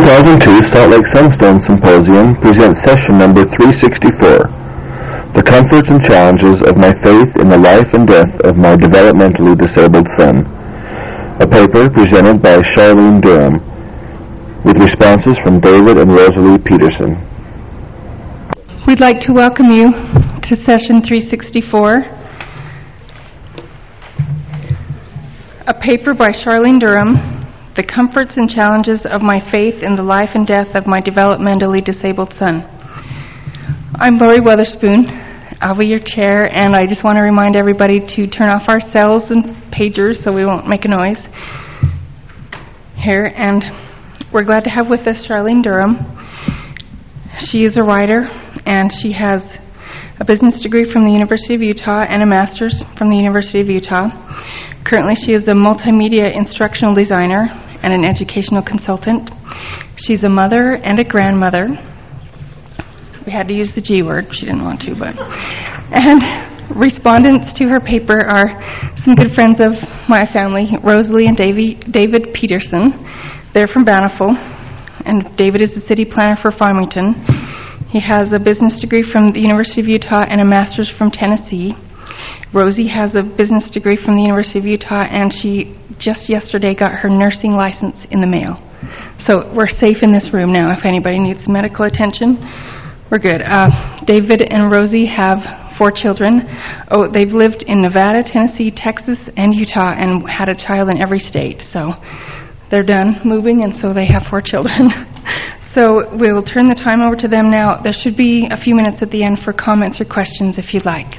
2002 Salt Lake Sunstone Symposium presents session number 364, The Comforts and Challenges of My Faith in the Life and Death of My Developmentally Disabled Son, a paper presented by Charlene Durham, with responses from David and Rosalie Peterson. We'd like to welcome you to session 364, a paper by Charlene Durham, The Comforts and Challenges of My Faith in the Life and Death of My Developmentally Disabled Son. I'm Lori Weatherspoon. I'll be your chair, and I just want to remind everybody to turn off our cells and pagers so we won't make a noise here. And we're glad to have with us Charlene Durham. She is a writer, and she has a business degree from the University of Utah and a master's from the University of Utah. Currently, she is a multimedia instructional designer and an educational consultant. She's a mother and a grandmother. We had to use the G word. She didn't want to, but. And respondents to her paper are some good friends of my family, Rosalie and David Peterson. They're from Bountiful, and David is the city planner for Farmington. He has a business degree from the University of Utah and a master's from Tennessee. Rosie has a business degree from the University of Utah, and she just yesterday got her nursing license in the mail. So we're safe in this room now. If anybody needs medical attention, we're good. David and Rosie have 4 children. They've lived in Nevada, Tennessee, Texas, and Utah, and had a child in every state. So they're done moving, and so they have 4 children. So we will turn the time over to them now. There should be a few minutes at the end for comments or questions if you'd like.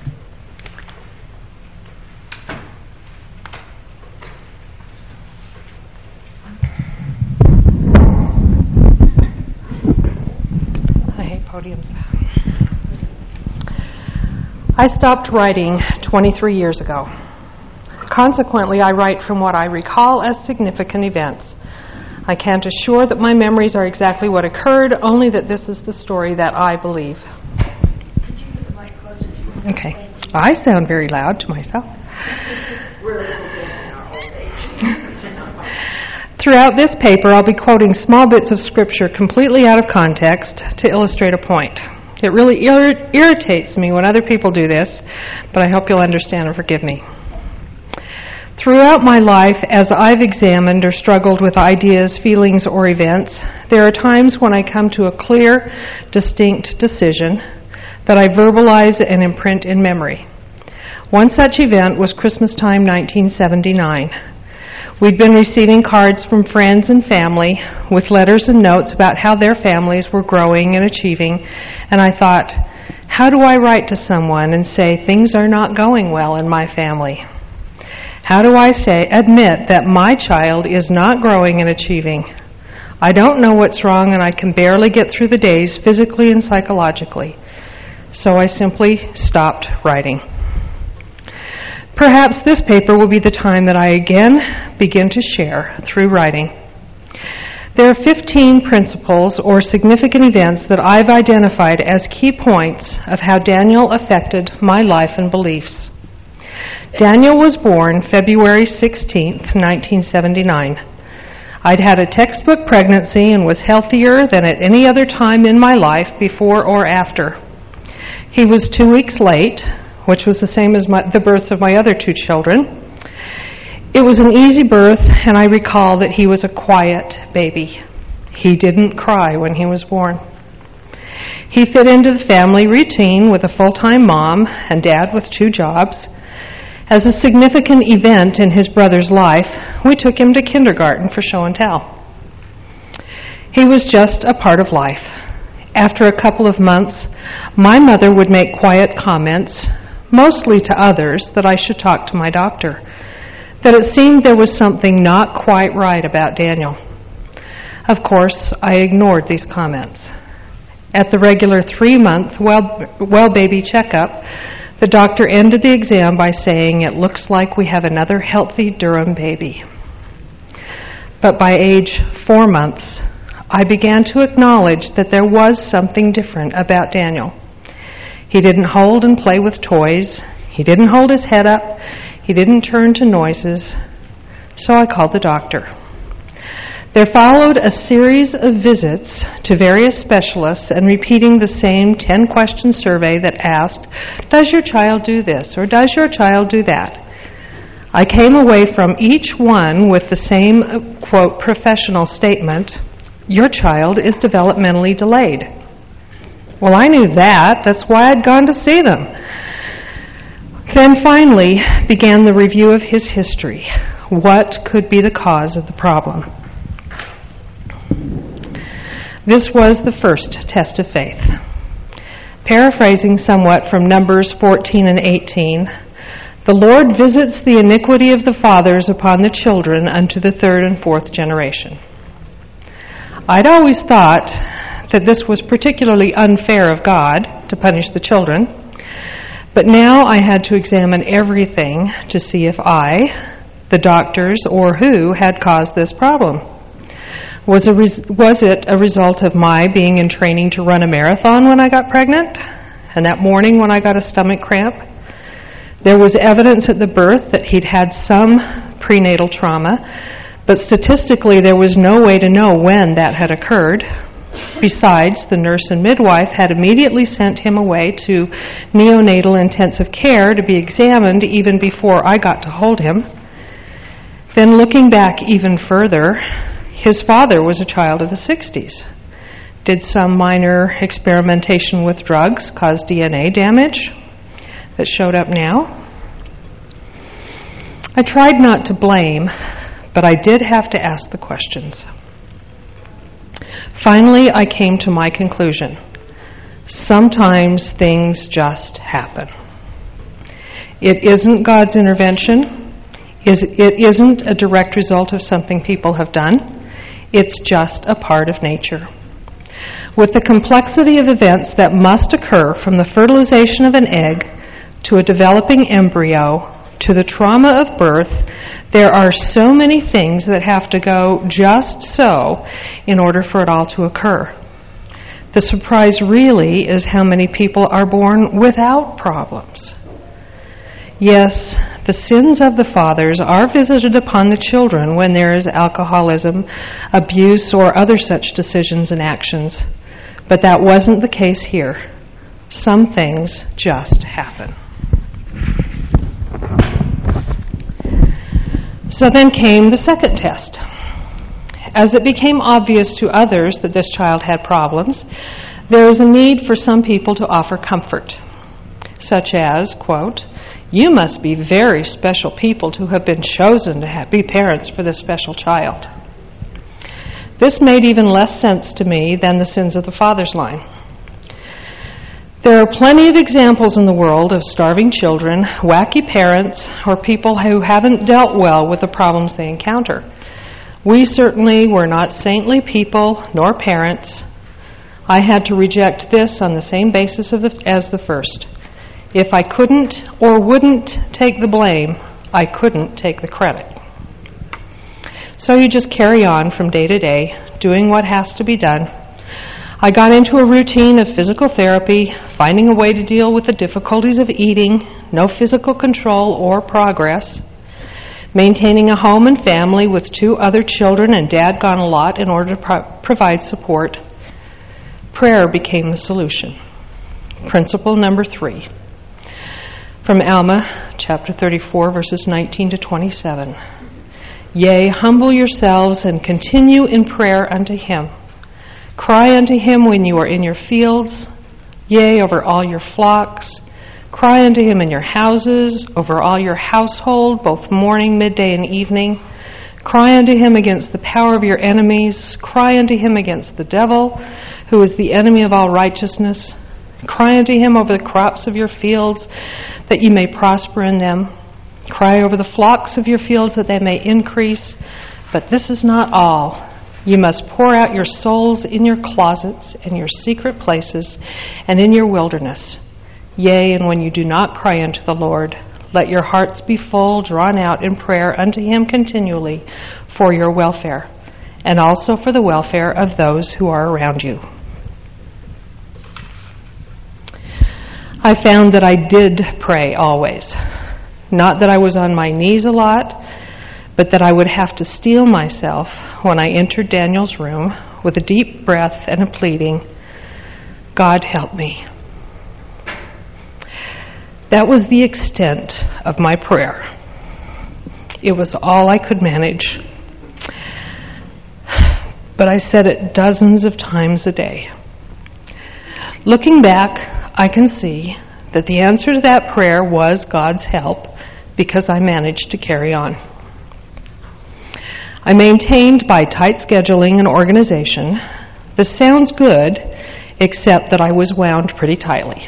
I stopped writing 23 years ago. Consequently, I write from what I recall as significant events. I can't assure that my memories are exactly what occurred, only that this is the story that I believe. Could you put the mic closer to you? Okay. I sound very loud to myself. Throughout this paper, I'll be quoting small bits of scripture completely out of context to illustrate a point. It really irritates me when other people do this, but I hope you'll understand and forgive me. Throughout my life, as I've examined or struggled with ideas, feelings, or events, there are times when I come to a clear, distinct decision that I verbalize and imprint in memory. One such event was Christmas time 1979. We'd been receiving cards from friends and family with letters and notes about how their families were growing and achieving, and I thought, how do I write to someone and say things are not going well in my family? How do I admit that my child is not growing and achieving? I don't know what's wrong, and I can barely get through the days physically and psychologically. So I simply stopped writing. Perhaps this paper will be the time that I again begin to share through writing. There are 15 principles or significant events that I've identified as key points of how Daniel affected my life and beliefs. Daniel was born February 16th, 1979. I'd had a textbook pregnancy and was healthier than at any other time in my life before or after. He was 2 weeks late, which was the same as the births of my other 2 children. It was an easy birth, and I recall that he was a quiet baby. He didn't cry when he was born. He fit into the family routine with a full-time mom and dad with 2 jobs. As a significant event in his brother's life, we took him to kindergarten for show and tell. He was just a part of life. After a couple of months, my mother would make quiet comments, mostly to others, that I should talk to my doctor, that it seemed there was something not quite right about Daniel. Of course, I ignored these comments. At the regular 3-month well baby checkup, the doctor ended the exam by saying, "It looks like we have another healthy Durham baby." But by age 4 months, I began to acknowledge that there was something different about Daniel. He didn't hold and play with toys. He didn't hold his head up. He didn't turn to noises. So I called the doctor. There followed a series of visits to various specialists and repeating the same 10-question survey that asked, does your child do this or does your child do that? I came away from each one with the same, quote, professional statement, your child is developmentally delayed. Well, I knew that. That's why I'd gone to see them. Then finally began the review of his history. What could be the cause of the problem? This was the first test of faith. Paraphrasing somewhat from Numbers 14 and 18, the Lord visits the iniquity of the fathers upon the children unto the third and fourth generation. I'd always thought that this was particularly unfair of God to punish the children, but now I had to examine everything to see if I, the doctors, or who had caused this problem. Was it a result of my being in training to run a marathon when I got pregnant? And that morning when I got a stomach cramp? There was evidence at the birth that he'd had some prenatal trauma, but statistically there was no way to know when that had occurred. Besides, the nurse and midwife had immediately sent him away to neonatal intensive care to be examined even before I got to hold him. Then looking back even further, his father was a child of the 60s. Did some minor experimentation with drugs cause DNA damage that showed up now? I tried not to blame, but I did have to ask the questions. Finally, I came to my conclusion. Sometimes things just happen. It isn't God's intervention. It isn't a direct result of something people have done. It's just a part of nature. With the complexity of events that must occur from the fertilization of an egg to a developing embryo to the trauma of birth, there are so many things that have to go just so in order for it all to occur. The surprise really is how many people are born without problems. Yes, the sins of the fathers are visited upon the children when there is alcoholism, abuse, or other such decisions and actions. But that wasn't the case here. Some things just happen. So then came the second test. As it became obvious to others that this child had problems, there is a need for some people to offer comfort, such as, quote, you must be very special people to have been chosen to be parents for this special child. This made even less sense to me than the sins of the fathers line. There are plenty of examples in the world of starving children, wacky parents, or people who haven't dealt well with the problems they encounter. We certainly were not saintly people nor parents. I had to reject this on the same basis as the first. If I couldn't or wouldn't take the blame, I couldn't take the credit. So you just carry on from day to day, doing what has to be done. I got into a routine of physical therapy, finding a way to deal with the difficulties of eating, no physical control or progress, maintaining a home and family with 2 other children and Dad gone a lot in order to provide support. Prayer became the solution. Principle number 3. From Alma, chapter 34, verses 19 to 27. Yea, humble yourselves and continue in prayer unto him. Cry unto him when you are in your fields, yea, over all your flocks. Cry unto him in your houses, over all your household, both morning, midday, and evening. Cry unto him against the power of your enemies. Cry unto him against the devil, who is the enemy of all righteousness. Cry unto him over the crops of your fields, that you may prosper in them. Cry over the flocks of your fields, that they may increase. But this is not all. You must pour out your souls in your closets and your secret places and in your wilderness. Yea, and when you do not cry unto the Lord, let your hearts be full, drawn out in prayer unto him continually for your welfare, and also for the welfare of those who are around you. I found that I did pray always. Not that I was on my knees a lot, but that I would have to steel myself when I entered Daniel's room with a deep breath and a pleading, "God help me." That was the extent of my prayer. It was all I could manage. But I said it dozens of times a day. Looking back, I can see that the answer to that prayer was God's help because I managed to carry on. I maintained by tight scheduling and organization. This sounds good, except that I was wound pretty tightly.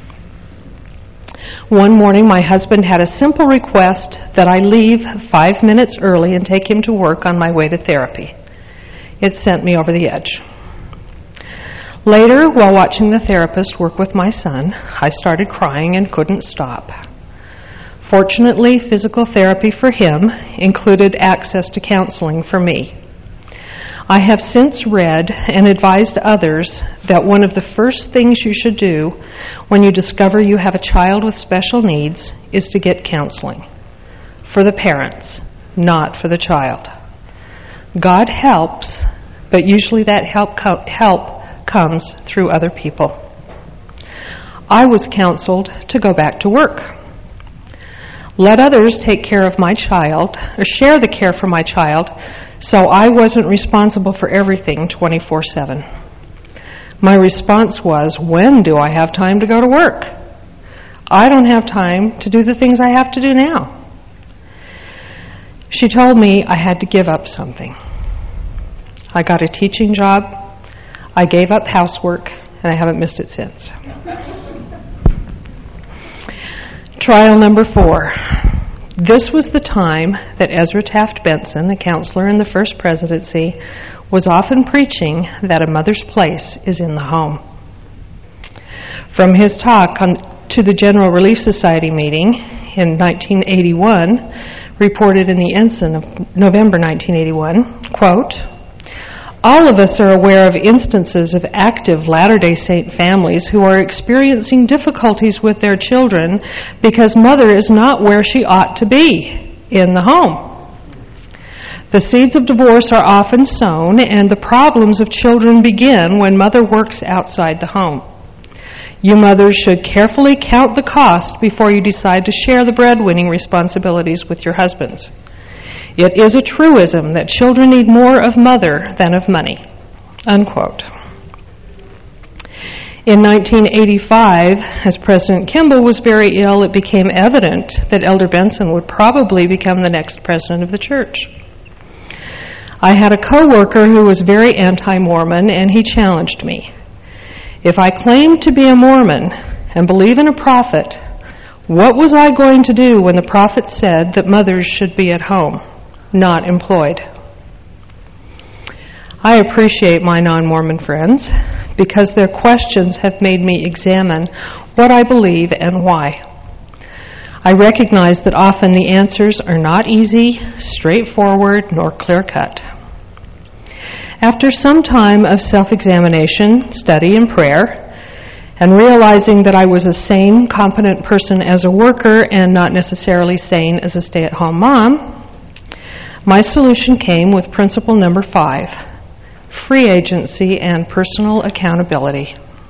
One morning, my husband had a simple request that I leave 5 minutes early and take him to work on my way to therapy. It sent me over the edge. Later, while watching the therapist work with my son, I started crying and couldn't stop. Fortunately, physical therapy for him included access to counseling for me. I have since read and advised others that one of the first things you should do when you discover you have a child with special needs is to get counseling. For the parents, not for the child. God helps, but usually that help comes through other people. I was counseled to go back to work. Let others take care of my child, or share the care for my child, so I wasn't responsible for everything 24/7. My response was, when do I have time to go to work? I don't have time to do the things I have to do now. She told me I had to give up something. I got a teaching job, I gave up housework, and I haven't missed it since. Trial number 4. This was the time that Ezra Taft Benson, the counselor in the First Presidency, was often preaching that a mother's place is in the home. From his talk to the General Relief Society meeting in 1981, reported in the Ensign of November 1981, quote, "All of us are aware of instances of active Latter-day Saint families who are experiencing difficulties with their children because mother is not where she ought to be, in the home. The seeds of divorce are often sown, and the problems of children begin when mother works outside the home. You mothers should carefully count the cost before you decide to share the breadwinning responsibilities with your husbands. It is a truism that children need more of mother than of money." Unquote. In 1985, as President Kimball was very ill, it became evident that Elder Benson would probably become the next president of the church. I had a co-worker who was very anti-Mormon, and he challenged me. If I claimed to be a Mormon and believe in a prophet, what was I going to do when the prophet said that mothers should be at home, not employed? I appreciate my non-Mormon friends because their questions have made me examine what I believe and why. I recognize that often the answers are not easy, straightforward, nor clear-cut. After some time of self-examination, study, and prayer, and realizing that I was a sane, competent person as a worker and not necessarily sane as a stay-at-home mom, my solution came with principle number 5, free agency and personal accountability.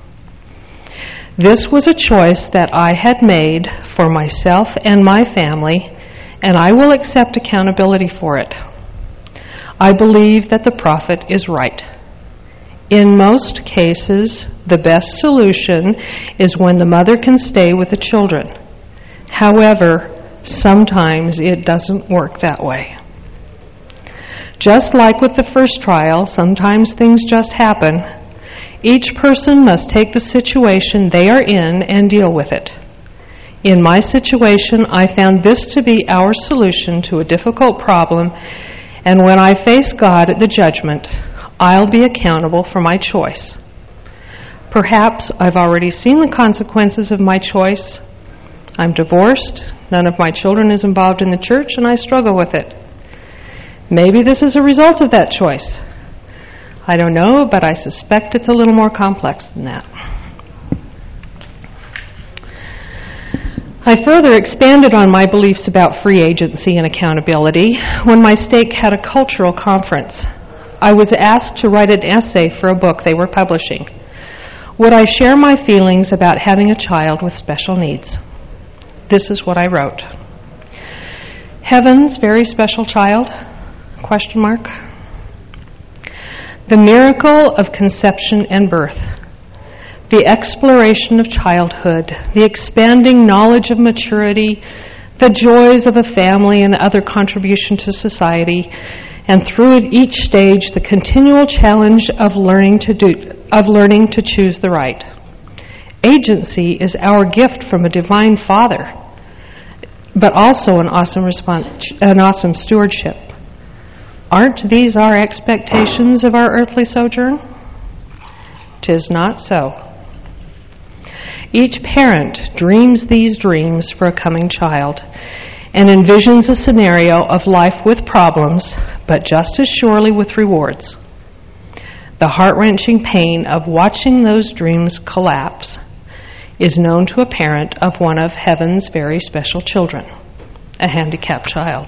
This was a choice that I had made for myself and my family, and I will accept accountability for it. I believe that the prophet is right. In most cases, the best solution is when the mother can stay with the children. However, sometimes it doesn't work that way. Just like with the first trial, sometimes things just happen. Each person must take the situation they are in and deal with it. In my situation, I found this to be our solution to a difficult problem, and when I face God at the judgment, I'll be accountable for my choice. Perhaps I've already seen the consequences of my choice. I'm divorced, none of my children is involved in the church, and I struggle with it. Maybe this is a result of that choice. I don't know, but I suspect it's a little more complex than that. I further expanded on my beliefs about free agency and accountability when my stake had a cultural conference. I was asked to write an essay for a book they were publishing. Would I share my feelings about having a child with special needs? This is what I wrote. Heaven's very special child? ? The miracle of conception and birth, the exploration of childhood, the expanding knowledge of maturity, the joys of a family and other contribution to society, and through each stage the continual challenge of learning to choose the right. Agency is our gift from a divine Father, but also an awesome stewardship. Aren't these our expectations of our earthly sojourn? 'Tis not so. Each parent dreams these dreams for a coming child and envisions a scenario of life with problems, but just as surely with rewards. The heart-wrenching pain of watching those dreams collapse is known to a parent of one of heaven's very special children, a handicapped child.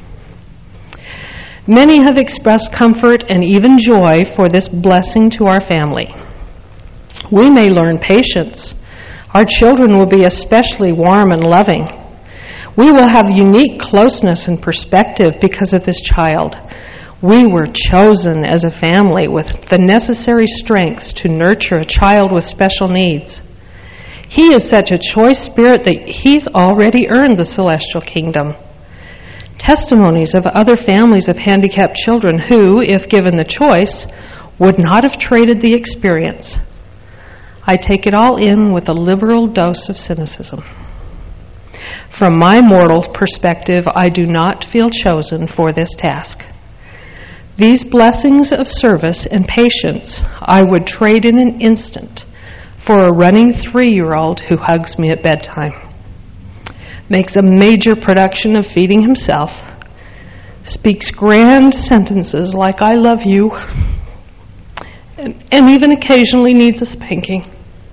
Many have expressed comfort and even joy for this blessing to our family. We may learn patience. Our children will be especially warm and loving. We will have unique closeness and perspective because of this child. We were chosen as a family with the necessary strengths to nurture a child with special needs. He is such a choice spirit that he's already earned the celestial kingdom. Testimonies of other families of handicapped children who, if given the choice, would not have traded the experience. I take it all in with a liberal dose of cynicism. From my mortal perspective, I do not feel chosen for this task. These blessings of service and patience I would trade in an instant for a running 3-year-old who hugs me at bedtime, makes a major production of feeding himself, speaks grand sentences like "I love you," and even occasionally needs a spanking.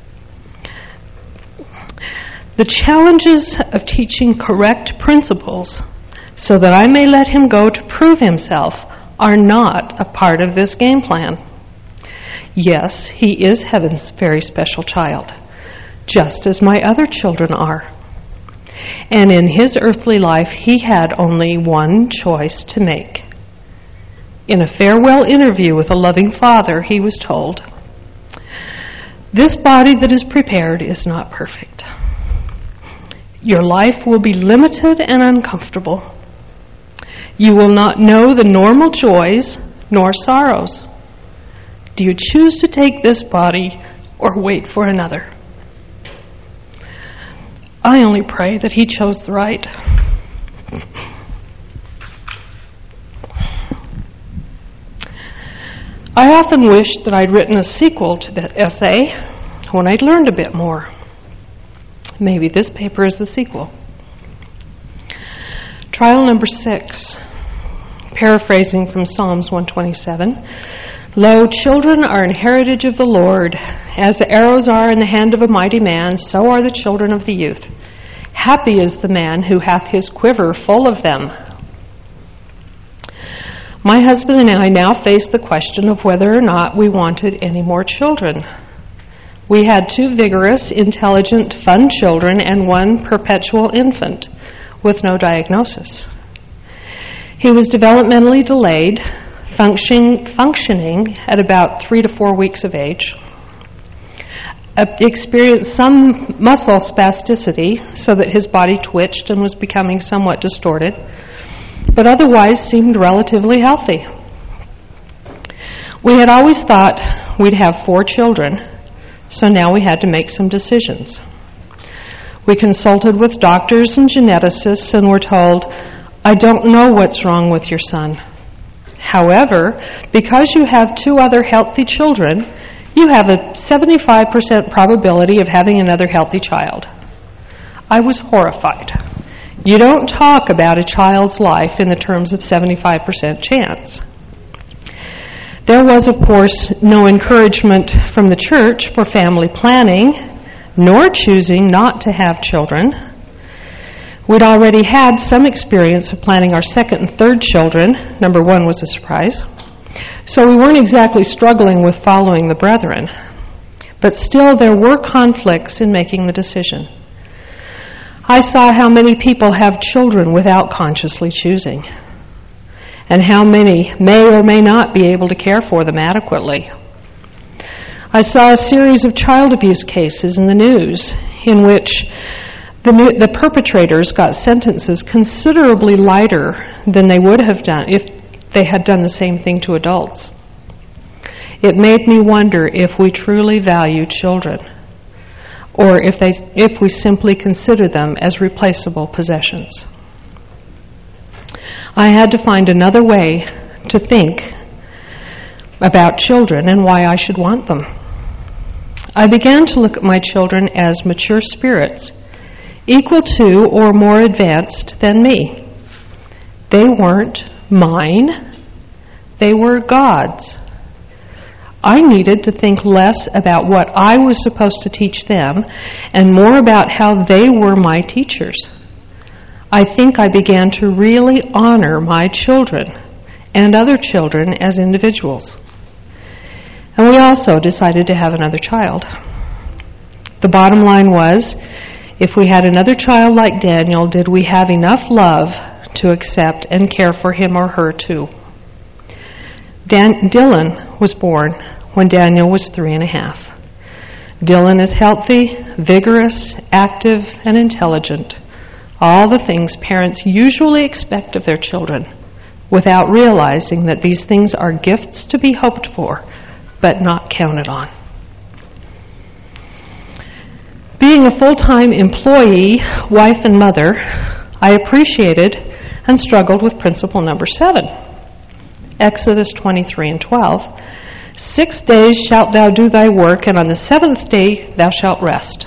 The challenges of teaching correct principles so that I may let him go to prove himself are not a part of this game plan. Yes, he is heaven's very special child, just as my other children are. And in his earthly life, he had only one choice to make. In a farewell interview with a loving Father, he was told, "This body that is prepared is not perfect. Your life will be limited and uncomfortable. You will not know the normal joys nor sorrows. Do you choose to take this body or wait for another?" I only pray that he chose the right. I often wished that I'd written a sequel to that essay when I'd learned a bit more. Maybe this paper is the sequel. Trial number 6, paraphrasing from Psalms 127. "Lo, children are an heritage of the Lord. As the arrows are in the hand of a mighty man, so are the children of the youth. Happy is the man who hath his quiver full of them." My husband and I now faced the question of whether or not we wanted any more children. We had 2 vigorous, intelligent, fun children and 1 perpetual infant with no diagnosis. He was developmentally delayed, functioning at about 3 to 4 weeks of age. Experienced some muscle spasticity so that his body twitched and was becoming somewhat distorted, but otherwise seemed relatively healthy. We had always thought we'd have 4 children, so now we had to make some decisions. We consulted with doctors and geneticists and were told, "I don't know what's wrong with your son. However, because you have 2 other healthy children, you have a 75% probability of having another healthy child." I was horrified. You don't talk about a child's life in the terms of 75% chance. There was, of course, no encouragement from the church for family planning, nor choosing not to have children. We'd already had some experience of planning our second and third children. Number one was a surprise. So we weren't exactly struggling with following the brethren. But still, there were conflicts in making the decision. I saw how many people have children without consciously choosing, and how many may or may not be able to care for them adequately. I saw a series of child abuse cases in the news in which the perpetrators got sentences considerably lighter than they would have done if they had done the same thing to adults. It made me wonder if we truly value children, or if we simply consider them as replaceable possessions. I had to find another way to think about children and why I should want them. I began to look at my children as mature spirits, equal to or more advanced than me. They weren't mine, they were God's. I needed to think less about what I was supposed to teach them and more about how they were my teachers. I think I began to really honor my children and other children as individuals. And we also decided to have another child. The bottom line was, if we had another child like Daniel, did we have enough love to accept and care for him or her too? Dylan was born when Daniel was 3.5. Dylan is healthy, vigorous, active, and intelligent. All the things parents usually expect of their children, without realizing that these things are gifts to be hoped for, but not counted on. Being a full-time employee, wife, and mother, I appreciated and struggled with principle number 7. Exodus 23:12. 6 days shalt thou do thy work, and on the 7th day thou shalt rest.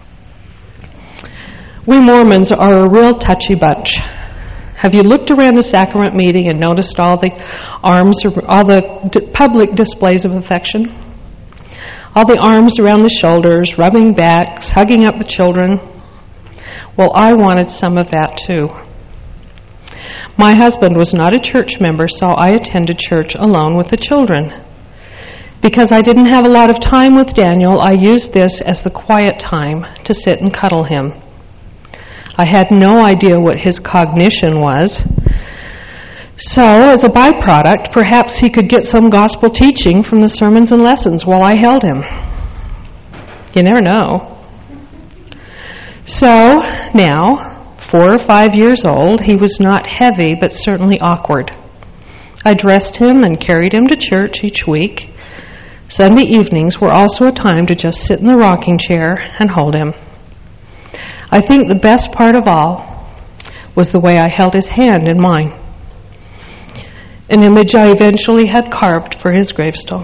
We Mormons are a real touchy bunch. Have you looked around a sacrament meeting and noticed all the arms, all the public displays of affection? All the arms around the shoulders, rubbing backs, hugging up the children. Well, I wanted some of that too. My husband was not a church member, so I attended church alone with the children. Because I didn't have a lot of time with Daniel, I used this as the quiet time to sit and cuddle him. I had no idea what his cognition was. So, as a byproduct, perhaps he could get some gospel teaching from the sermons and lessons while I held him. You never know. So, now, 4 or 5 years old, he was not heavy, but certainly awkward. I dressed him and carried him to church each week. Sunday evenings were also a time to just sit in the rocking chair and hold him. I think the best part of all was the way I held his hand in mine, an image I eventually had carved for his gravestone.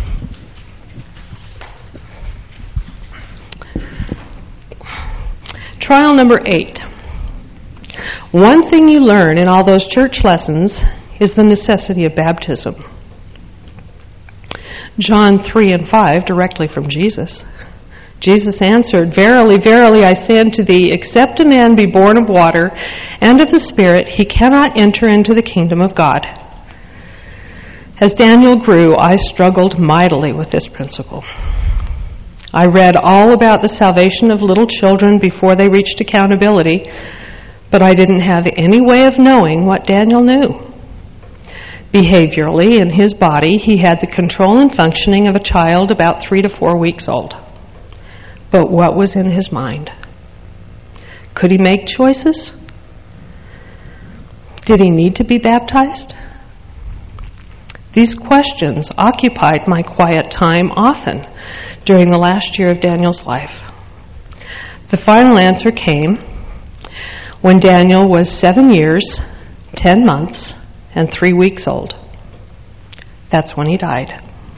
Trial number 8. One thing you learn in all those church lessons is the necessity of baptism. John 3:5, directly from Jesus. Jesus answered, "Verily, verily, I say unto thee, except a man be born of water and of the Spirit, he cannot enter into the kingdom of God." As Daniel grew, I struggled mightily with this principle. I read all about the salvation of little children before they reached accountability, but I didn't have any way of knowing what Daniel knew. Behaviorally, in his body, he had the control and functioning of a child about 3 to 4 weeks old. But what was in his mind? Could he make choices? Did he need to be baptized? These questions occupied my quiet time often during the last year of Daniel's life. The final answer came when Daniel was 7 years, 10 months, and 3 weeks old. That's when he died.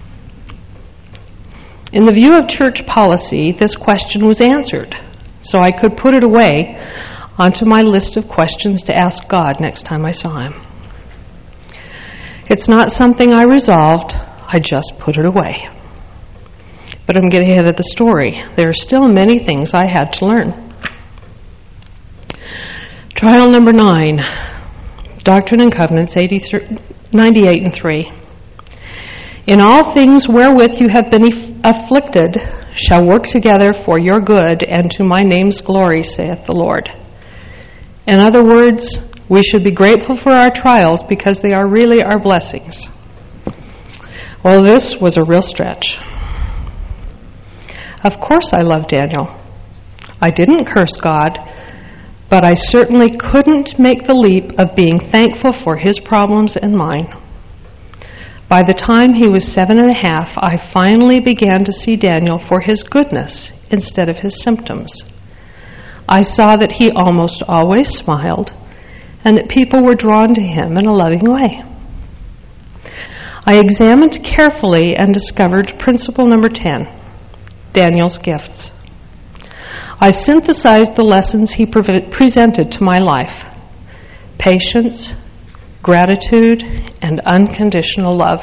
In the view of church policy, this question was answered, so I could put it away onto my list of questions to ask God next time I saw him. It's not something I resolved, I just put it away. But I'm getting ahead of the story. There are still many things I had to learn. Trial number 9, Doctrine and Covenants 98 and 3. In all things wherewith you have been afflicted shall work together for your good and to my name's glory, saith the Lord. In other words, we should be grateful for our trials because they are really our blessings. Well, this was a real stretch. Of course I love Daniel. I didn't curse God, but I certainly couldn't make the leap of being thankful for his problems and mine. By the time he was 7.5, I finally began to see Daniel for his goodness instead of his symptoms. I saw that he almost always smiled and that people were drawn to him in a loving way. I examined carefully and discovered principle number 10, Daniel's gifts. I synthesized the lessons he presented to my life: patience, gratitude, and unconditional love.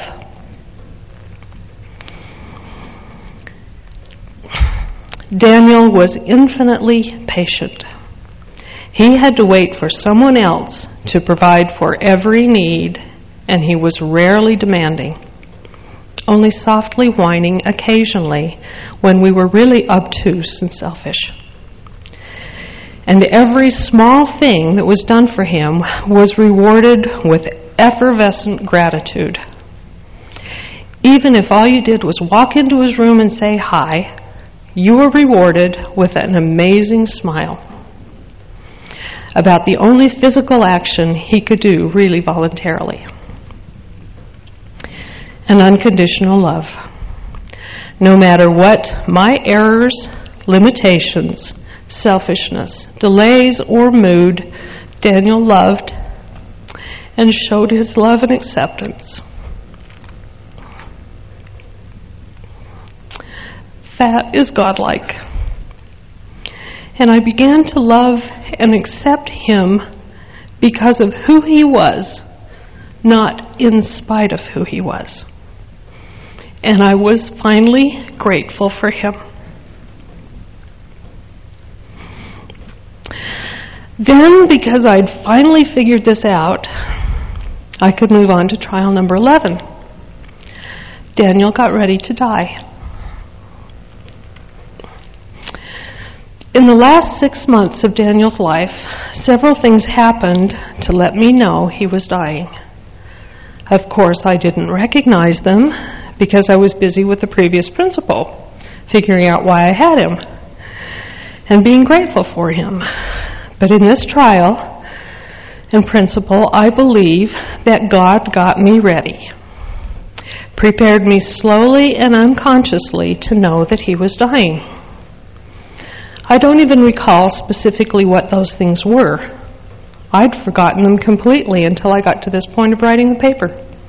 Daniel was infinitely patient. He had to wait for someone else to provide for every need, and he was rarely demanding, only softly whining occasionally when we were really obtuse and selfish. And every small thing that was done for him was rewarded with effervescent gratitude. Even if all you did was walk into his room and say hi, you were rewarded with an amazing smile about the only physical action he could do really voluntarily. An unconditional love. No matter what my errors, limitations, selfishness, delays, or mood, Daniel loved and showed his love and acceptance. That is godlike. And I began to love and accept him because of who he was, not in spite of who he was. And I was finally grateful for him. Then, because I'd finally figured this out, I could move on to trial number 11. Daniel got ready to die. In the last 6 months of Daniel's life, several things happened to let me know he was dying. Of course, I didn't recognize them because I was busy with the previous principle, figuring out why I had him and being grateful for him. But in this trial and principle, I believe that God got me ready, prepared me slowly and unconsciously to know that he was dying. I don't even recall specifically what those things were. I'd forgotten them completely until I got to this point of writing the paper.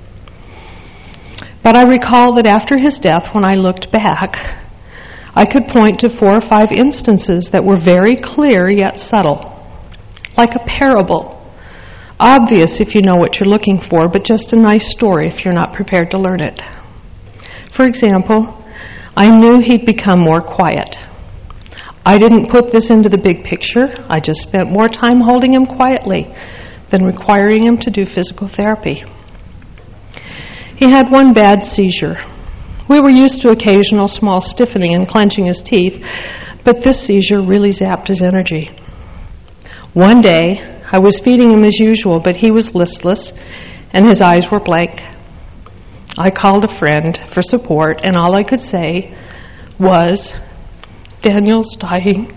But I recall that after his death, when I looked back, I could point to 4 or 5 instances that were very clear yet subtle. Like a parable, obvious if you know what you're looking for, but just a nice story if you're not prepared to learn it. For example, I knew he'd become more quiet. I didn't put this into the big picture. I just spent more time holding him quietly than requiring him to do physical therapy. He had one bad seizure. We were used to occasional small stiffening and clenching his teeth, but this seizure really zapped his energy. One day, I was feeding him as usual, but he was listless and his eyes were blank. I called a friend for support, and all I could say was, "Daniel's dying."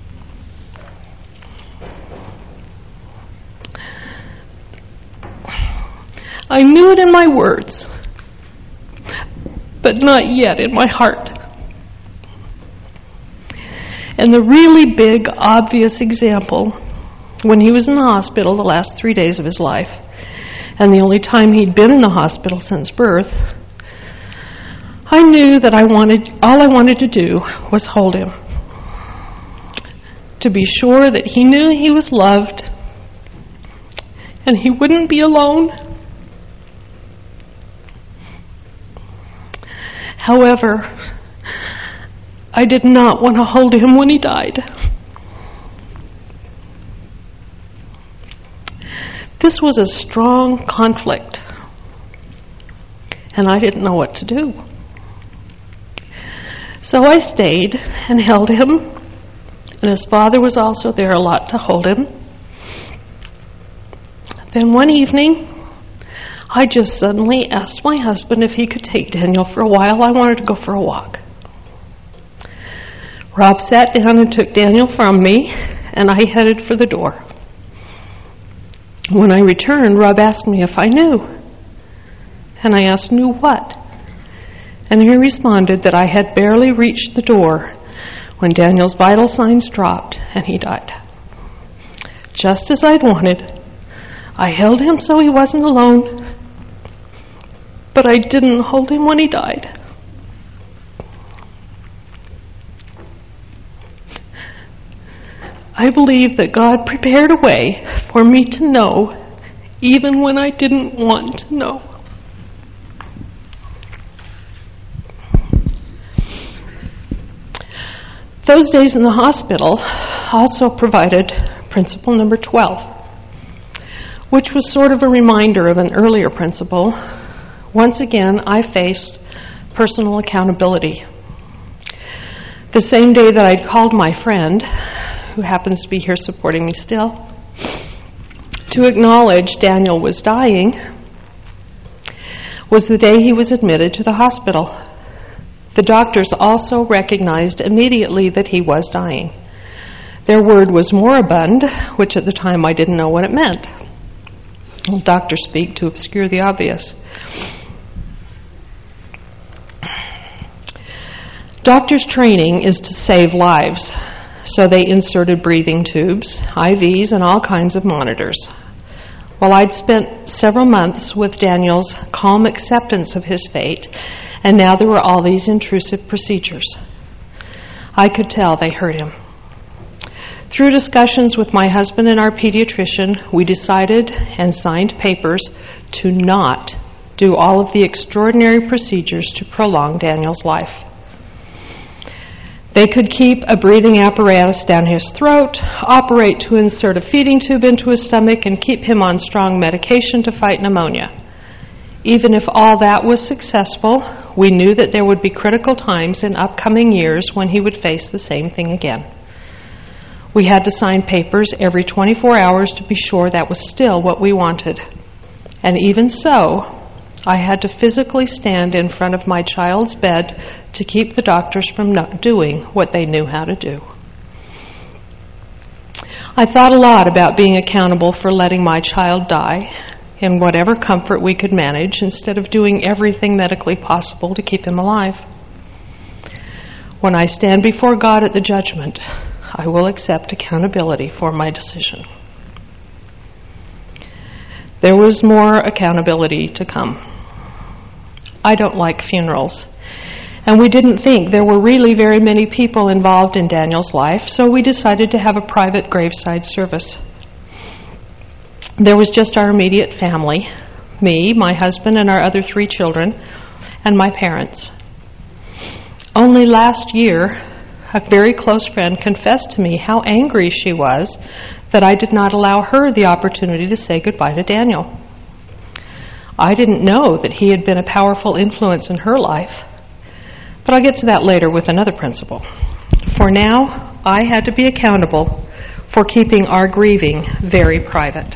I knew it in my words, but not yet in my heart. And the really big, obvious example, when he was in the hospital the last 3 days of his life, and the only time he'd been in the hospital since birth, I knew that all I wanted to do was hold him, to be sure that he knew he was loved and he wouldn't be alone. However, I did not want to hold him when he died. This was a strong conflict, and I didn't know what to do. So I stayed and held him, and his father was also there a lot to hold him. Then one evening, I just suddenly asked my husband if he could take Daniel for a while. I wanted to go for a walk. Rob sat down and took Daniel from me, and I headed for the door. When I returned, Rob asked me if I knew. And I asked, knew what? And he responded that I had barely reached the door when Daniel's vital signs dropped and he died. Just as I'd wanted, I held him so he wasn't alone, but I didn't hold him when he died. I believe that God prepared a way for me to know even when I didn't want to know. Those days in the hospital also provided principle number 12, which was sort of a reminder of an earlier principle. Once again, I faced personal accountability. The same day that I'd called my friend, who happens to be here supporting me still, to acknowledge Daniel was dying, was the day he was admitted to the hospital. The doctors also recognized immediately that he was dying. Their word was moribund, which at the time I didn't know what it meant. Well, doctors speak to obscure the obvious. Doctors' training is to save lives, so they inserted breathing tubes, IVs, and all kinds of monitors. Well, I'd spent several months with Daniel's calm acceptance of his fate, and now there were all these intrusive procedures. I could tell they hurt him. Through discussions with my husband and our pediatrician, we decided and signed papers to not do all of the extraordinary procedures to prolong Daniel's life. They could keep a breathing apparatus down his throat, operate to insert a feeding tube into his stomach, and keep him on strong medication to fight pneumonia. Even if all that was successful, we knew that there would be critical times in upcoming years when he would face the same thing again. We had to sign papers every 24 hours to be sure that was still what we wanted. And even so, I had to physically stand in front of my child's bed to keep the doctors from not doing what they knew how to do. I thought a lot about being accountable for letting my child die in whatever comfort we could manage instead of doing everything medically possible to keep him alive. When I stand before God at the judgment, I will accept accountability for my decision. There was more accountability to come. I don't like funerals, and we didn't think there were really very many people involved in Daniel's life, so we decided to have a private graveside service. There was just our immediate family, me, my husband, and our other 3 children, and my parents. Only last year, a very close friend confessed to me how angry she was that I did not allow her the opportunity to say goodbye to Daniel. I didn't know that he had been a powerful influence in her life, but I'll get to that later with another principle. For now, I had to be accountable for keeping our grieving very private.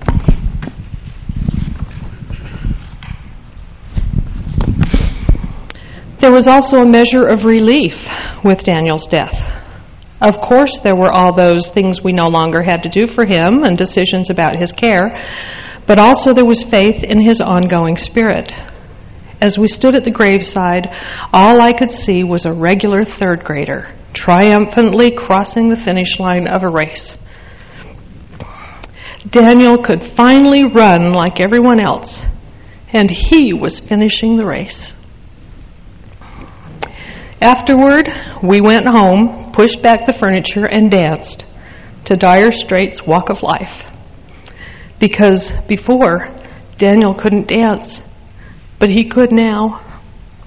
There was also a measure of relief with Daniel's death. Of course, there were all those things we no longer had to do for him and decisions about his care, but also there was faith in his ongoing spirit. As we stood at the graveside, all I could see was a regular 3rd grader triumphantly crossing the finish line of a race. Daniel could finally run like everyone else, and he was finishing the race. Afterward, we went home, pushed back the furniture, and danced to Dire Straits' Walk of Life. Because before, Daniel couldn't dance, but he could now.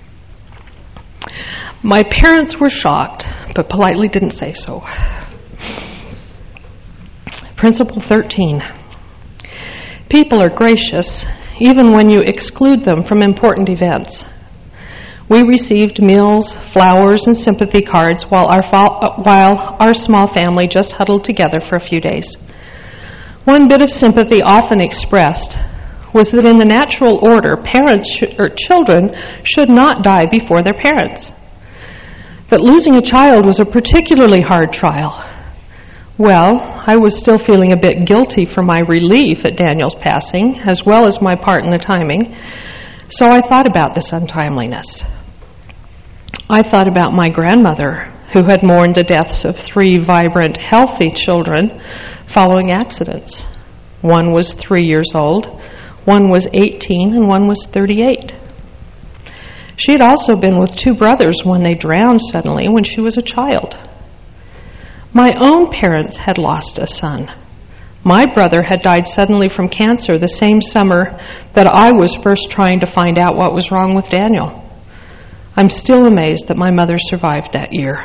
My parents were shocked, but politely didn't say so. Principle 13. People are gracious, even when you exclude them from important events. We received meals, flowers, and sympathy cards while our small family just huddled together for a few days. One bit of sympathy often expressed was that in the natural order, children should not die before their parents. But losing a child was a particularly hard trial. Well, I was still feeling a bit guilty for my relief at Daniel's passing, as well as my part in the timing, so I thought about this untimeliness. I thought about my grandmother, who had mourned the deaths of 3 vibrant, healthy children following accidents. One was 3 years old, one was 18, and one was 38. She had also been with 2 brothers when they drowned suddenly when she was a child. My own parents had lost a son. My brother had died suddenly from cancer the same summer that I was first trying to find out what was wrong with Daniel. I'm still amazed that my mother survived that year.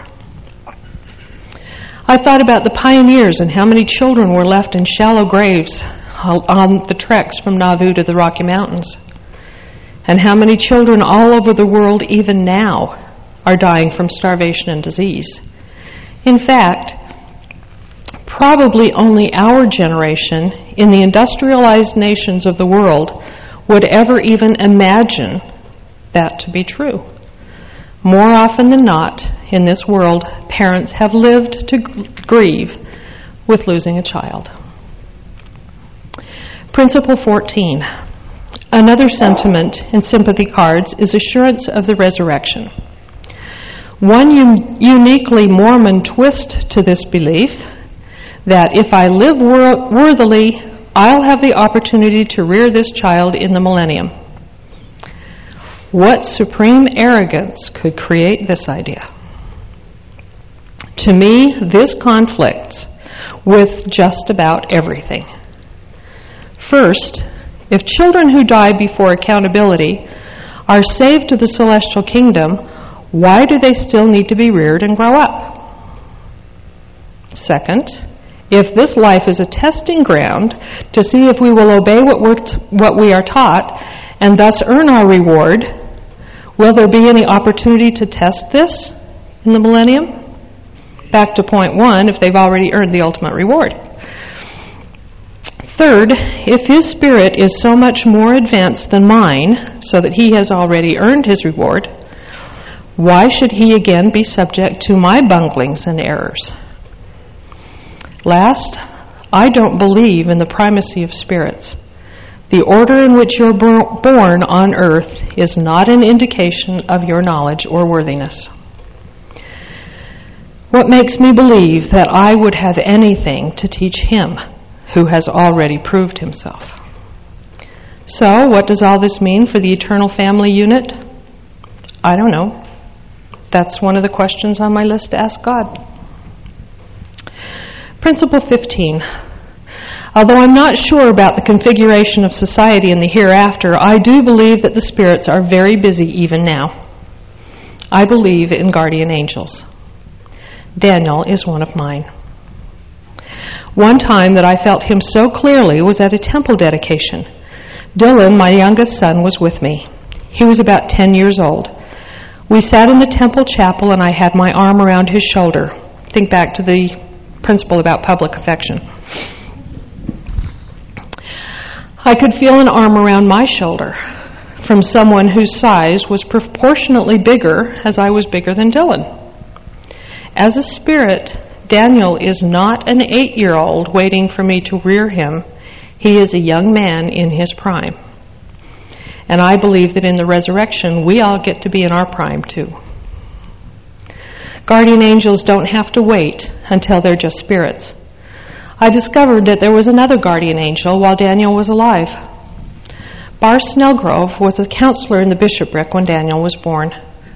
I thought about the pioneers and how many children were left in shallow graves on the treks from Nauvoo to the Rocky Mountains, and how many children all over the world even now are dying from starvation and disease. In fact, probably only our generation in the industrialized nations of the world would ever even imagine that to be true. More often than not, in this world, parents have lived to grieve with losing a child. Principle 14. Another sentiment in sympathy cards is assurance of the resurrection. One uniquely Mormon twist to this belief, that if I live worthily, I'll have the opportunity to rear this child in the millennium. What supreme arrogance could create this idea? To me, this conflicts with just about everything. First, if children who die before accountability are saved to the celestial kingdom, why do they still need to be reared and grow up? Second, if this life is a testing ground to see if we will obey what we are taught and thus earn our reward, will there be any opportunity to test this in the millennium? Back to point 1, if they've already earned the ultimate reward. Third, if his spirit is so much more advanced than mine, so that he has already earned his reward, why should he again be subject to my bunglings and errors? Last, I don't believe in the primacy of spirits. The order in which you're born on earth is not an indication of your knowledge or worthiness. What makes me believe that I would have anything to teach him who has already proved himself? So, what does all this mean for the eternal family unit? I don't know. That's one of the questions on my list to ask God. Principle 15. Although I'm not sure about the configuration of society in the hereafter, I do believe that the spirits are very busy even now. I believe in guardian angels. Daniel is one of mine. One time that I felt him so clearly was at a temple dedication. Dylan, my youngest son, was with me. He was about 10 years old. We sat in the temple chapel and I had my arm around his shoulder. Think back to the principle about public affection. I could feel an arm around my shoulder from someone whose size was proportionately bigger as I was bigger than Dylan. As a spirit, Daniel is not an 8-year-old waiting for me to rear him. He is a young man in his prime. And I believe that in the resurrection, we all get to be in our prime too. Guardian angels don't have to wait until they're just spirits. I discovered that there was another guardian angel while Daniel was alive. Bar Snellgrove was a counselor in the bishopric when Daniel was born.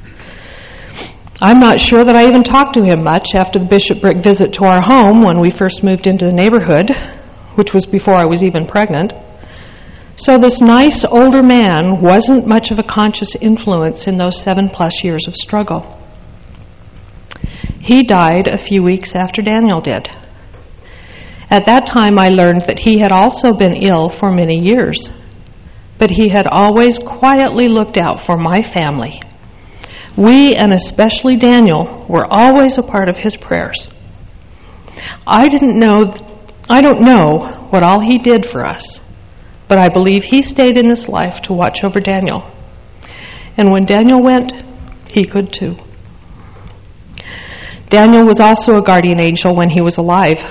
I'm not sure that I even talked to him much after the bishopric visit to our home when we first moved into the neighborhood, which was before I was even pregnant. So this nice older man wasn't much of a conscious influence in those 7+ years of struggle. He died a few weeks after Daniel did. At that time, I learned that he had also been ill for many years, but he had always quietly looked out for my family. We, and especially Daniel, were always a part of his prayers. I don't know what all he did for us, but I believe he stayed in this life to watch over Daniel. And when Daniel went, he could too. Daniel was also a guardian angel when he was alive.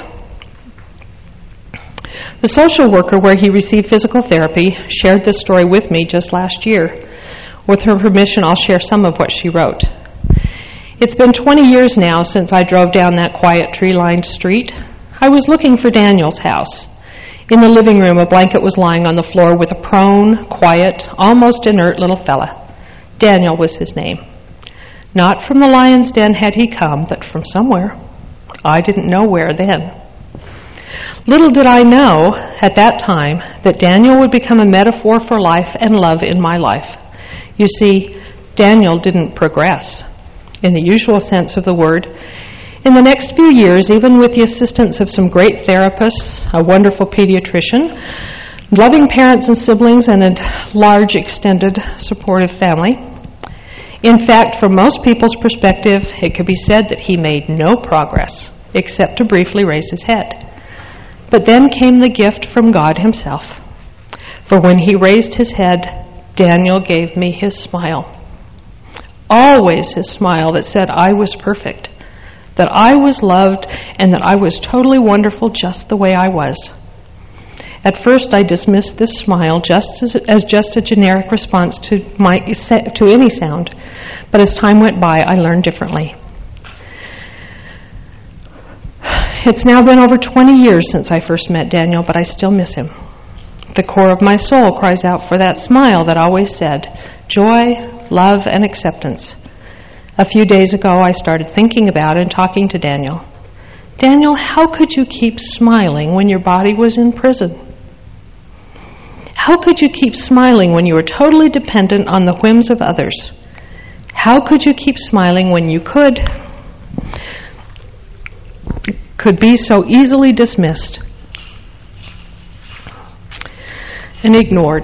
The social worker where he received physical therapy shared this story with me just last year. With her permission, I'll share some of what she wrote. It's been 20 years now since I drove down that quiet tree-lined street. I was looking for Daniel's house. In the living room, a blanket was lying on the floor with a prone, quiet, almost inert little fella. Daniel was his name. Not from the lion's den had he come, but from somewhere. I didn't know where then. Little did I know at that time that Daniel would become a metaphor for life and love in my life. You see, Daniel didn't progress in the usual sense of the word. In the next few years, even with the assistance of some great therapists, a wonderful pediatrician, loving parents and siblings, and a large, extended, supportive family. In fact, from most people's perspective, it could be said that he made no progress, except to briefly raise his head. But then came the gift from God himself. For when he raised his head, Daniel gave me his smile. Always his smile that said I was perfect, that I was loved, and that I was totally wonderful just the way I was. At first, I dismissed this smile as just a generic response to any sound, but as time went by, I learned differently. It's now been over 20 years since I first met Daniel, but I still miss him. The core of my soul cries out for that smile that always said joy, love, and acceptance. A few days ago, I started thinking about and talking to Daniel. Daniel, how could you keep smiling when your body was in prison? How could you keep smiling when you were totally dependent on the whims of others? How could you keep smiling when you could be so easily dismissed and ignored?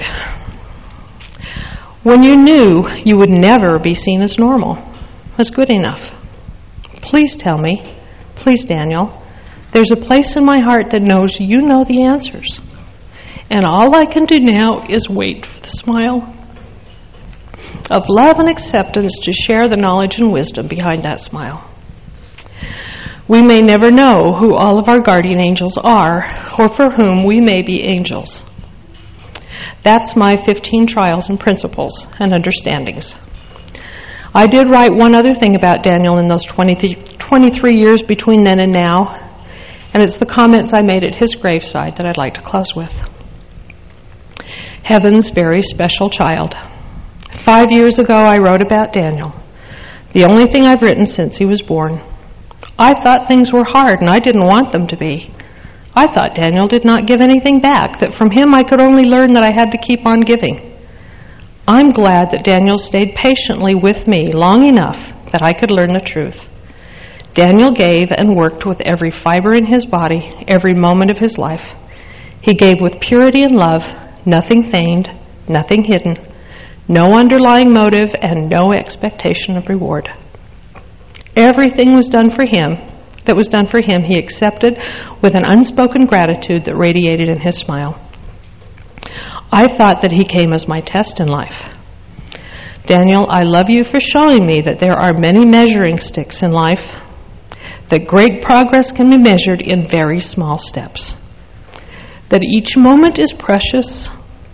When you knew you would never be seen as normal, as good enough. Please tell me, please Daniel, there's a place in my heart that knows you know the answers. And all I can do now is wait for the smile of love and acceptance to share the knowledge and wisdom behind that smile. We may never know who all of our guardian angels are, or for whom we may be angels. That's my 15 trials and principles and understandings. I did write one other thing about Daniel in those 23 years between then and now, and it's the comments I made at his graveside that I'd like to close with. Heaven's very special child. 5 years ago, I wrote about Daniel, the only thing I've written since he was born. I thought things were hard, and I didn't want them to be. I thought Daniel did not give anything back, that from him I could only learn that I had to keep on giving. I'm glad that Daniel stayed patiently with me long enough that I could learn the truth. Daniel gave and worked with every fiber in his body, every moment of his life. He gave with purity and love, nothing feigned, nothing hidden, no underlying motive, and no expectation of reward. Everything was done for him. That was done for him, he accepted with an unspoken gratitude that radiated in his smile. I thought that he came as my test in life. Daniel, I love you for showing me that there are many measuring sticks in life, that great progress can be measured in very small steps, that each moment is precious,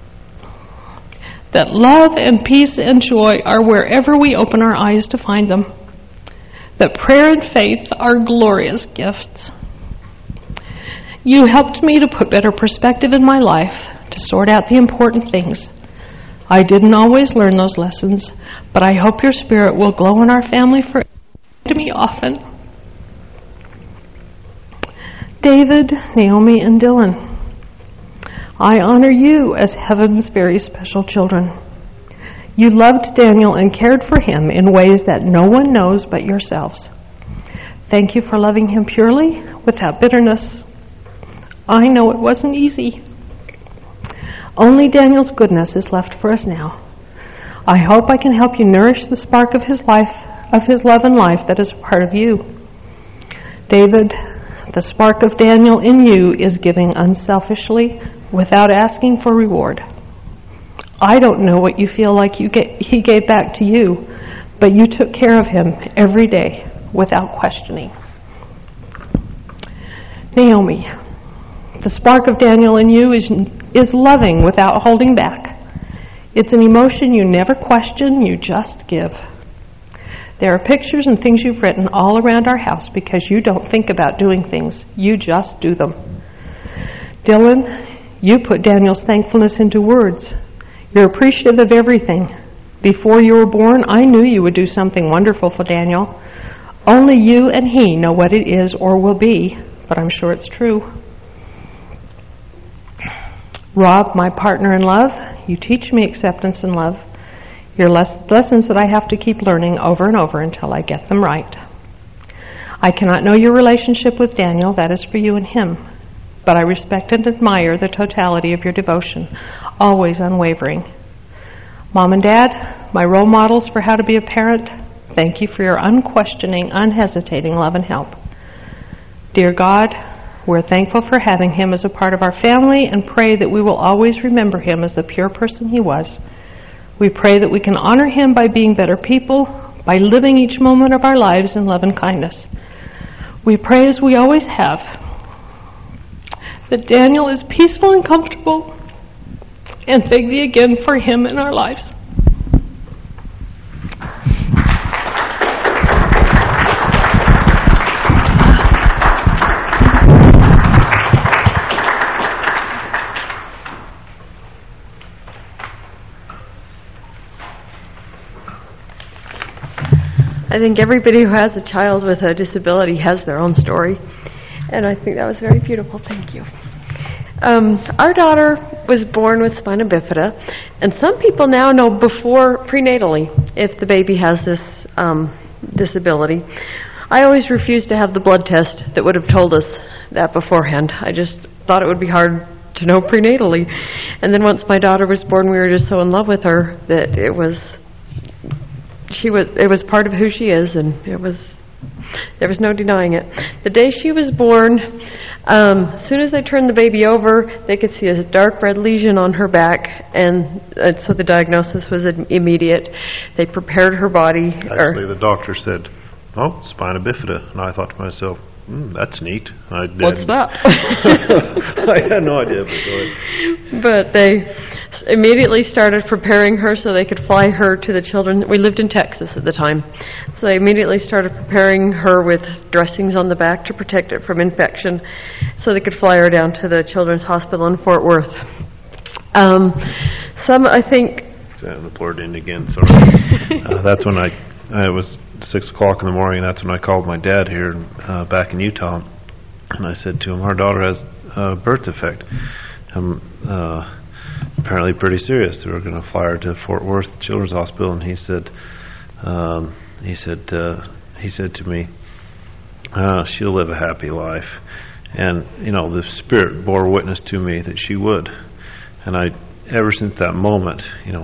that love and peace and joy are wherever we open our eyes to find them, that prayer and faith are glorious gifts. You helped me to put better perspective in my life, to sort out the important things. I didn't always learn those lessons, but I hope your spirit will glow in our family forever. To me often. David, Naomi, and Dylan, I honor you as heaven's very special children. You loved Daniel and cared for him in ways that no one knows but yourselves. Thank you for loving him purely, without bitterness. I know it wasn't easy. Only Daniel's goodness is left for us now. I hope I can help you nourish the spark of his life, of his love and life that is a part of you. David, the spark of Daniel in you is giving unselfishly without asking for reward. I don't know what you feel like he gave back to you, but you took care of him every day without questioning. Naomi, the spark of Daniel in you is loving without holding back. It's an emotion you never question, you just give. There are pictures and things you've written all around our house because you don't think about doing things. You just do them. Dylan, you put Daniel's thankfulness into words. You're appreciative of everything. Before you were born, I knew you would do something wonderful for Daniel. Only you and he know what it is or will be, but I'm sure it's true. Rob, my partner in love, you teach me acceptance and love. Your lessons that I have to keep learning over and over until I get them right. I cannot know your relationship with Daniel, that is for you and him, but I respect and admire the totality of your devotion, always unwavering. Mom and Dad, my role models for how to be a parent, thank you for your unquestioning, unhesitating love and help. Dear God, we're thankful for having him as a part of our family and pray that we will always remember him as the pure person he was. We pray that we can honor him by being better people, by living each moment of our lives in love and kindness. We pray, as we always have, that Daniel is peaceful and comfortable, and thank thee again for him in our lives. I think everybody who has a child with a disability has their own story, and I think that was very beautiful. Thank you. Our daughter was born with spina bifida, and some people now know before prenatally if the baby has this disability. I always refused to have the blood test that would have told us that beforehand. I just thought it would be hard to know prenatally. And then once my daughter was born, we were just so in love with her that it was part of who she is, and there was no denying it. The day she was born, as soon as they turned the baby over, they could see a dark red lesion on her back, and so the diagnosis was immediate. They prepared her body. Actually, the doctor said, "Oh, spina bifida," and I thought to myself, "That's neat." What's that? I had no idea. But they immediately started preparing her so they could fly her to the children. We lived in Texas at the time. So they immediately started preparing her with dressings on the back to protect it from infection so they could fly her down to the Children's Hospital in Fort Worth. I think... The poured in again, sorry. That's when it was 6 o'clock in the morning, and that's when I called my dad here back in Utah. And I said to him, our daughter has a birth defect. Apparently pretty serious. We were going to fly her to Fort Worth Children's Hospital, and he said to me, she'll live a happy life. And the Spirit bore witness to me that she would. And ever since that moment,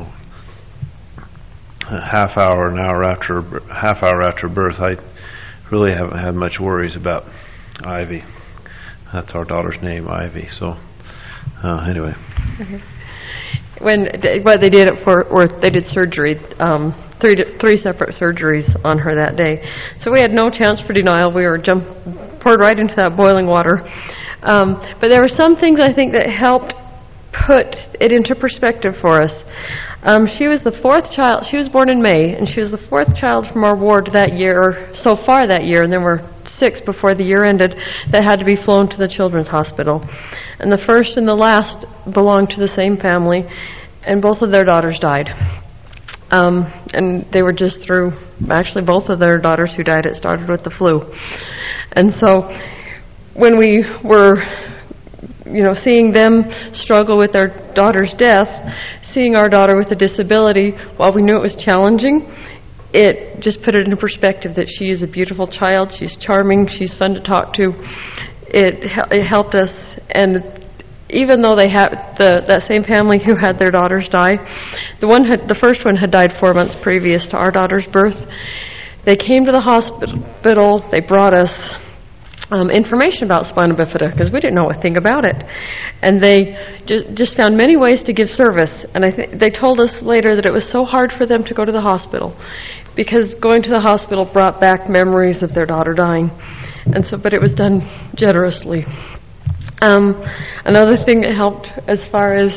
a half hour after birth, I really haven't had much worries about Ivy. That's our daughter's name, Ivy. So anyway. Okay. What they did at Fort Worth, they did surgery, three separate surgeries on her that day. So we had no chance for denial. We were poured right into that boiling water. But there were some things I think that helped put it into perspective for us. She was the 4th child. She was born in May, and she was the 4th child from our ward that year, so far that year, and there were 6 before the year ended that had to be flown to the Children's Hospital. And the first and the last belonged to the same family, and both of their daughters died. And they were just through, actually both of their daughters who died, it started with the flu. And so when we were seeing them struggle with their daughter's death, seeing our daughter with a disability, while we knew it was challenging, it just put it into perspective that she is a beautiful child, she's charming, she's fun to talk to. it helped us. And even though they had that same family who had their daughters die, the first one had died 4 months previous to our daughter's birth. They came to the hospital. They brought us information about spina bifida because we didn't know a thing about it, and they just found many ways to give service. And I think they told us later that it was so hard for them to go to the hospital because going to the hospital brought back memories of their daughter dying, and so but it was done generously. Another thing that helped as far as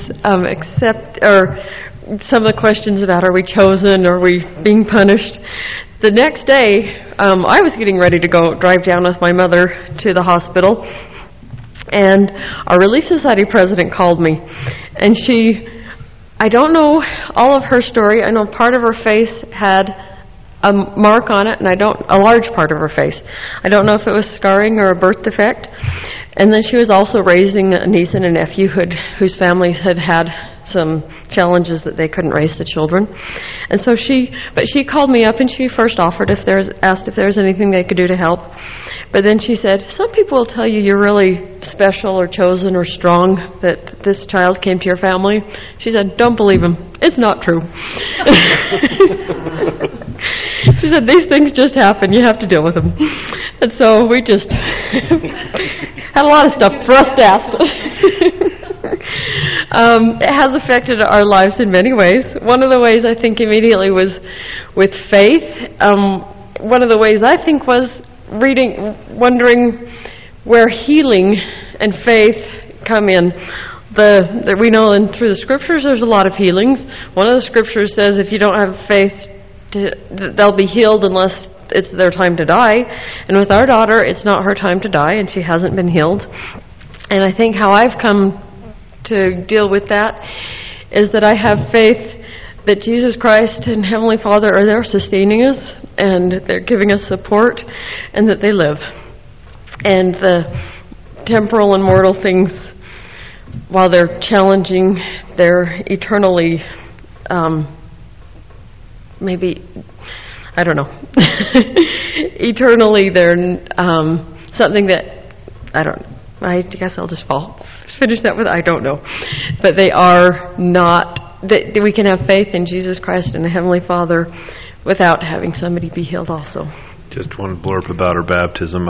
some of the questions about are we chosen, or are we being punished. The next day, I was getting ready to drive down with my mother to the hospital, and our Relief Society president called me, and I don't know all of her story. I know part of her face had a mark on it, and a large part of her face. I don't know if it was scarring or a birth defect. And then she was also raising a niece and a nephew whose families had some challenges that they couldn't raise the children. And so she called me up, and she first asked if there was anything they could do to help. But then she said, some people will tell you you're really special or chosen or strong, that this child came to your family. She said, don't believe them. It's not true. She said, these things just happen. You have to deal with them. And so we just had a lot of stuff thrust at. It has affected our lives in many ways. One of the ways I think immediately was with faith. One of the ways I think was wondering where healing and faith come in. We know through the scriptures there's a lot of healings. One of the scriptures says if you don't have faith, they'll be healed unless it's their time to die. And with our daughter, it's not her time to die, and she hasn't been healed. And I think how I've come to deal with that is that I have faith that Jesus Christ and Heavenly Father are there sustaining us, and they're giving us support, and that they live. And the temporal and mortal things, while they're challenging, they're eternally, eternally they're something that, I guess I'll just finish that with I don't know. But they are not, that we can have faith in Jesus Christ and the Heavenly Father without having somebody be healed also. Just one blurb about her baptism.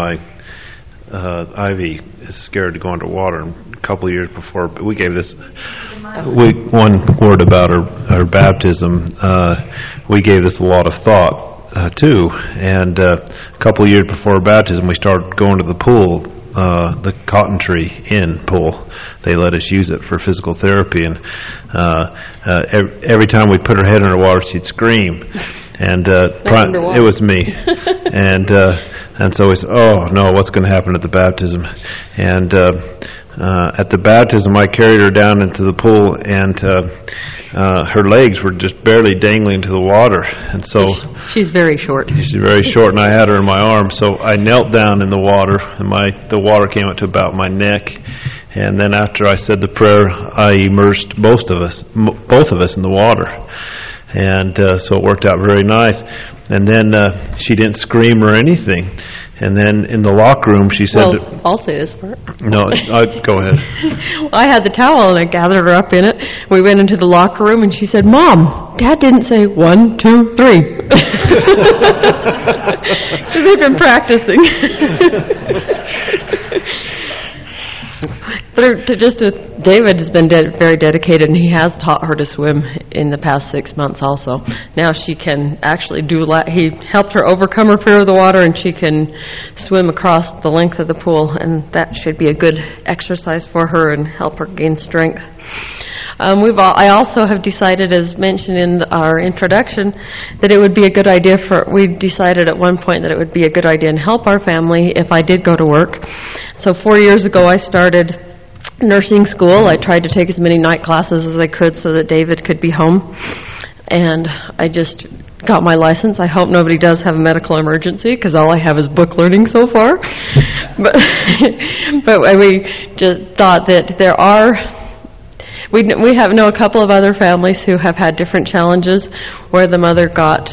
Ivy is scared to go underwater. A couple of years before, we gave this one word about her baptism. We gave this a lot of thought too. And a couple of years before her baptism, we started going to the pool, the Cotton Tree Inn pool. They let us use it for physical therapy, and every time we put her head underwater, she'd scream. And it was me, and so we said, "Oh no, what's going to happen at the baptism?" And at the baptism, I carried her down into the pool, and her legs were just barely dangling to the water, and so she's very short. She's very short, and I had her in my arms, so I knelt down in the water, and the water came up to about my neck. And then after I said the prayer, I immersed both of us in the water. And so it worked out very nice. And then she didn't scream or anything. And then in the locker room, she said... Well, I'll say this part. No, go ahead. Well, I had the towel, and I gathered her up in it. We went into the locker room, and she said, "Mom, Dad didn't say 1, 2, 3. Because they've been practicing. David has been very dedicated, and he has taught her to swim in the past 6 months also. Now she can actually he helped her overcome her fear of the water, and she can swim across the length of the pool, and that should be a good exercise for her and help her gain strength. I also have decided, as mentioned in our introduction, that it would be a good idea we decided at one point that it would be a good idea and help our family if I did go to work. So 4 years ago, I started nursing school. I tried to take as many night classes as I could so that David could be home. And I just got my license. I hope nobody does have a medical emergency, because all I have is book learning so far. But we just thought that there are... We know a couple of other families who have had different challenges where the mother got...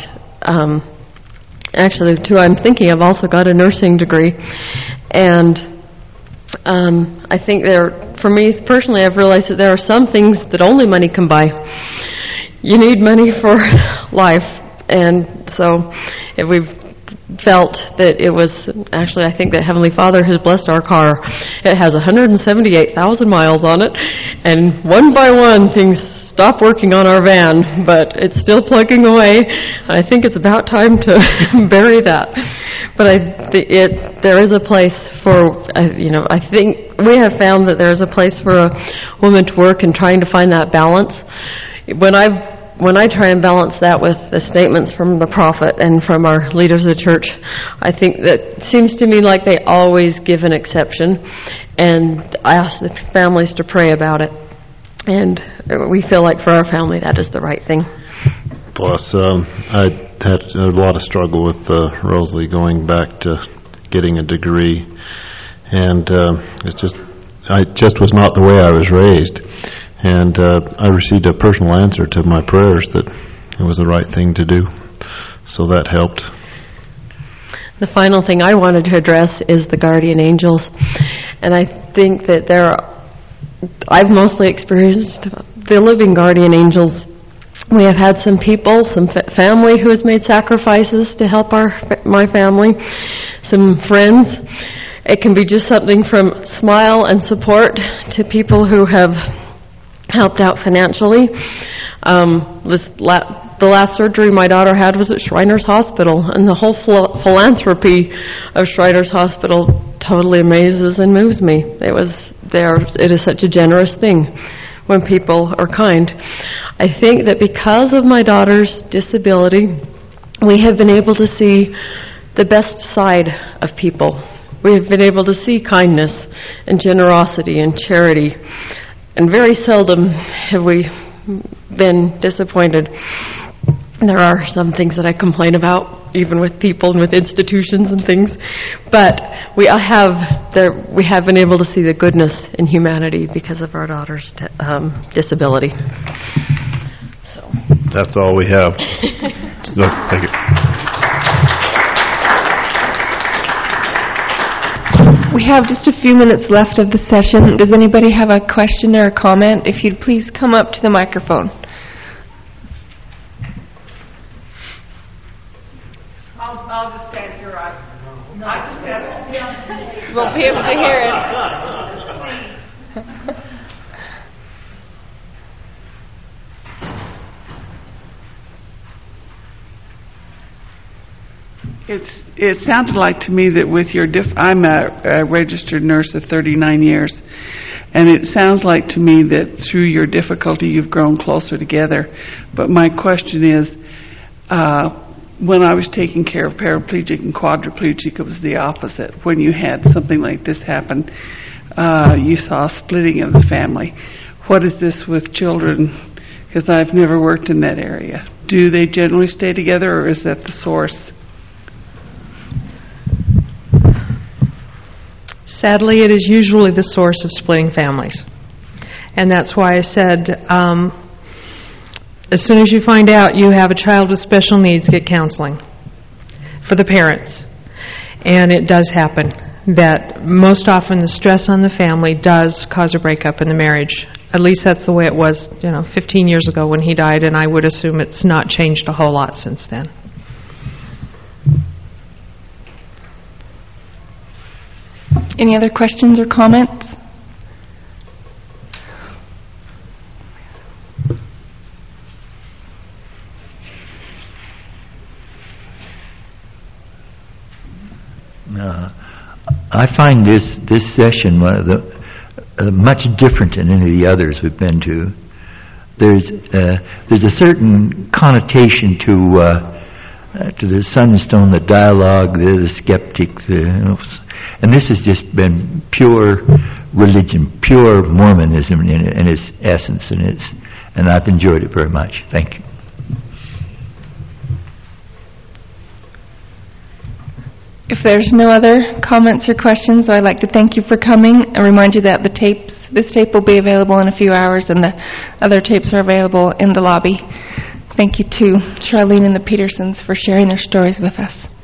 actually, the two I'm thinking of also got a nursing degree. And I think for me personally, I've realized that there are some things that only money can buy. You need money for life, and so if we've felt that it was actually, I think that Heavenly Father has blessed our car. It has 178,000 miles on it, and one by one things stop working on our van, but it's still plugging away. I think it's about time to bury that. But there is a place for, I think we have found that there is a place for a woman to work and trying to find that balance. When I try and balance that with the statements from the prophet and from our leaders of the church, I think that it seems to me like they always give an exception, and I ask the families to pray about it. And we feel like for our family that is the right thing. Plus, I had a lot of struggle with Rosalie going back to getting a degree, and it just was not the way I was raised. And I received a personal answer to my prayers that it was the right thing to do. So that helped. The final thing I wanted to address is the guardian angels. And I think that I've mostly experienced the living guardian angels. We have had some people, some family who has made sacrifices to help my family, some friends. It can be just something from smile and support to people who have helped out financially. The last surgery my daughter had was at Shriners Hospital, and the whole philanthropy of Shriners Hospital totally amazes and moves me. It is such a generous thing when people are kind. I think that because of my daughter's disability, we have been able to see the best side of people. We have been able to see kindness and generosity and charity. And very seldom have we been disappointed. There are some things that I complain about, even with people and with institutions and things. But we have been able to see the goodness in humanity because of our daughter's disability. So that's all we have. So, thank you. We have just a few minutes left of the session. Does anybody have a question or a comment? If you'd please come up to the microphone. I'll just stand here. We'll be able to hear it. It sounded like to me that with your I'm a registered nurse of 39 years, and it sounds like to me that through your difficulty you've grown closer together. But my question is, when I was taking care of paraplegic and quadriplegic, it was the opposite. When you had something like this happen, you saw a splitting of the family. What is this with children? Because I've never worked in that area. Do they generally stay together, or is that the source? Sadly, it is usually the source of splitting families. And that's why I said, as soon as you find out you have a child with special needs, get counseling for the parents. And it does happen that most often the stress on the family does cause a breakup in the marriage. At least that's the way it was, 15 years ago when he died, and I would assume it's not changed a whole lot since then. Any other questions or comments? I find this session one of the much different than any of the others we've been to. There's a certain connotation to the sunstone, the dialogue, the skeptic, and this has just been pure religion, pure Mormonism in its essence, and I've enjoyed it very much. Thank you. If there's no other comments or questions, I'd like to thank you for coming and remind you that this tape will be available in a few hours, and the other tapes are available in the lobby. Thank you to Charlene and the Petersons for sharing their stories with us.